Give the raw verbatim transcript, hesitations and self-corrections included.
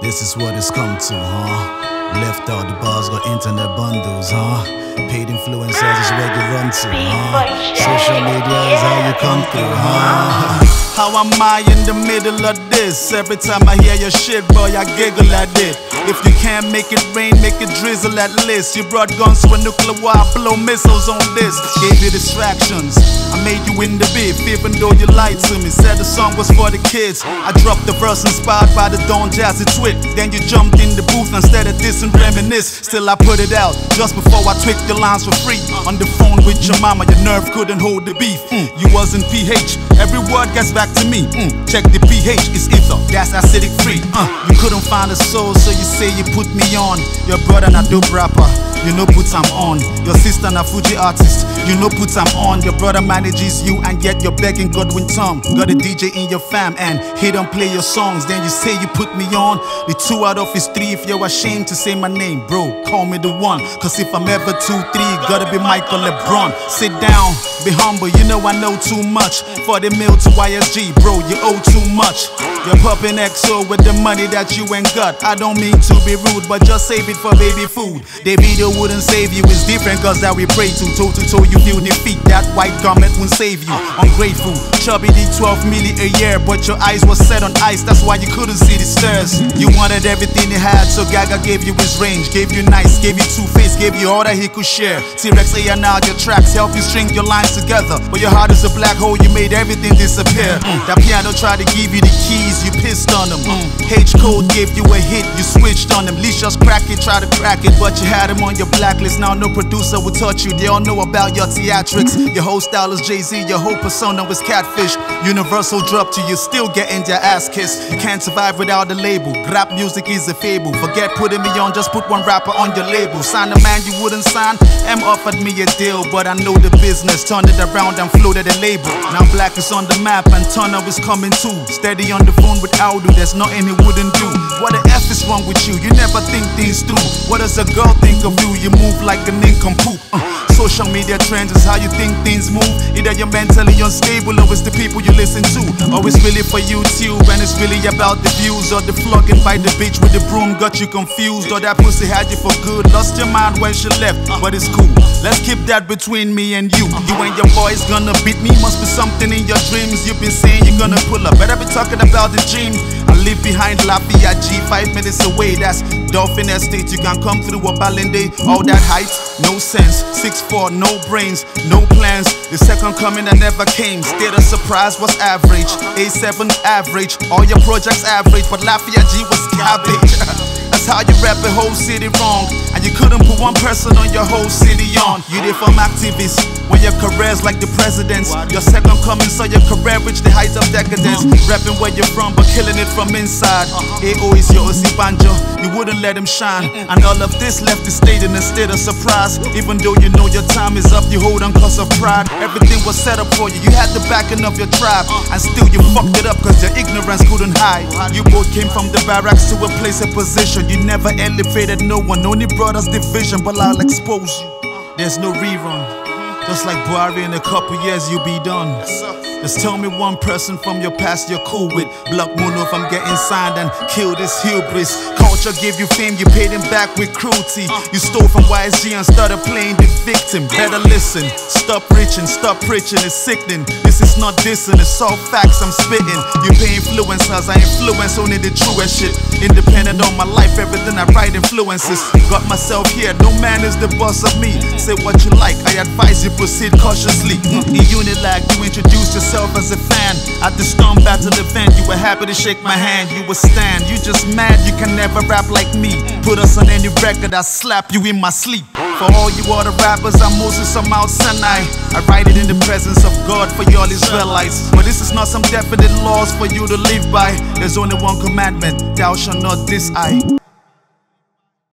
This is what it's come to, huh? Left out the bars, got internet bundles, huh? Paid influencers is where you run to, huh? Social media is how you come through, huh? How am I in the middle of this? Every time I hear your shit, boy, I giggle at it. If you can't make it rain, make it drizzle at least. You brought guns to a nuclear war, blow missiles on this. Gave you distractions, I made you in the beef, even though you lied to me. Said the song was for the kids. I dropped the verse inspired by the Don Jazzy twit. Then you jumped in the booth instead of this and reminisce. Still I put it out, just before I tweaked your lines for free. On the phone with your mama, your nerve couldn't hold the beef. mm. You wasn't P H, every word gets back to me. mm. Check the pH, it's ether, that's acidic free. uh. You couldn't find a soul, so you say you put me on. Your brother na dope rapper, you know put I'm on. Your sister na Fuji artist, you know put I'm on. Your brother manages you and yet you're begging Godwin Tom. Got a D J in your fam and he don't play your songs. Then you say you put me on. The two out of his three, if you're ashamed to say my name, bro, call me the one. Cause if I'm ever two, three, gotta be Michael LeBron. Sit down, be humble, you know I know too much. For the mill to Y S G, bro, you owe too much. You're popping X O with the money that you ain't got. I don't mean to be rude, but just save it for baby food. The video wouldn't save you, it's different cause that we pray to. Toe to toe you feel defeat, that white garment won't save you. Ungrateful, Chubby did twelve million a year, but your eyes were set on ice, that's why you couldn't see the stairs. You wanted everything he had, so Gaga gave you his range. Gave you nice, gave you two-face, gave you all that he could share. T-Rex A and R, your tracks help you string your lines together. But your heart is a black hole, you made everything disappear. mm. That piano tried to give you the keys, you pissed on him. mm. H-Code gave you a hit, you switched on him. Licious crack it, try to crack it, but you had him on your blacklist. Now no producer will touch you, they all know about your theatrics. Your whole style is Jay-Z, your whole persona was catfish. Universal dropped you, you still getting your ass kissed. You can't survive without the label, rap music is a fable. Forget putting me on, just put one rapper on your label. Sign a man you wouldn't sign, M offered me a deal, but I know the business. Turned it around and floated a label. Now Black is on the map and Turner is coming too. Steady on the phone with Aldo, there's nothing he wouldn't do. What the F is wrong with you? You never think things through. What does a girl think of you? You move like a nincompoop. uh, Social media trends is how you think things move. Either you're mentally unstable or it's the people you listen to. Or it's really for YouTube and it's really about the views. Or the flogging by the bitch with the broom got you confused. Or that pussy had you for good, lost your mind when she left. But it's cool, let's keep that between me and you. You and your boys gonna beat me, must be something in your dreams. You've been saying you're gonna pull up, better be talking about the dream. I live behind Lafayette G, five minutes away, that's Dolphin Estate. You can come through a Balinde, all that height, no sense. Six four, no brains, no plans. The second coming that never came. State of surprise was average, A seven average. All your projects average, but Lafayette G was garbage. That's how you rap a whole city wrong, and you couldn't put one person on your whole city on. You did from activists when your career's like the president's. Your second coming saw your career reach the height of decadence. Rapping where you're from but killing it from inside. A O is your Osibanjo, you wouldn't let him shine. And all of this left the state in a state of surprise. Even though you know your time is up, you hold on cause of pride. Everything was set up for you, you had the backing of your tribe. And still you fucked it up cause your ignorance couldn't hide. You both came from the barracks to a place of position. You never elevated no one, only brought us division. But I'll expose you, there's no rerun. Just like Buhari, in a couple years you'll be done. Just tell me one person from your past you're cool with. Block Muno if I'm getting signed and kill this hubris. Culture gave you fame, you paid him back with cruelty. You stole from Y S G and started playing the victim. Better listen, stop preaching, stop preaching, it's sickening. This is not dissing, it's all facts I'm spitting. You pay influencers, I influence only the truest shit. Independent on my life, everything I write influences. Got myself here, no man is the boss of me. Say what you like, I advise you proceed cautiously. In Unilag, you introduced yourself as a fan. At the Storm Battle event, you were happy to shake my hand. You would stand, you just mad, you can never rap like me. Put us on any record, I slap you in my sleep. For all you other rappers, I'm Moses, I'm Mount Sinai. I write it in the presence of God for y'all Israelites. But this is not some definite laws for you to live by. There's only one commandment, thou shalt not diss I.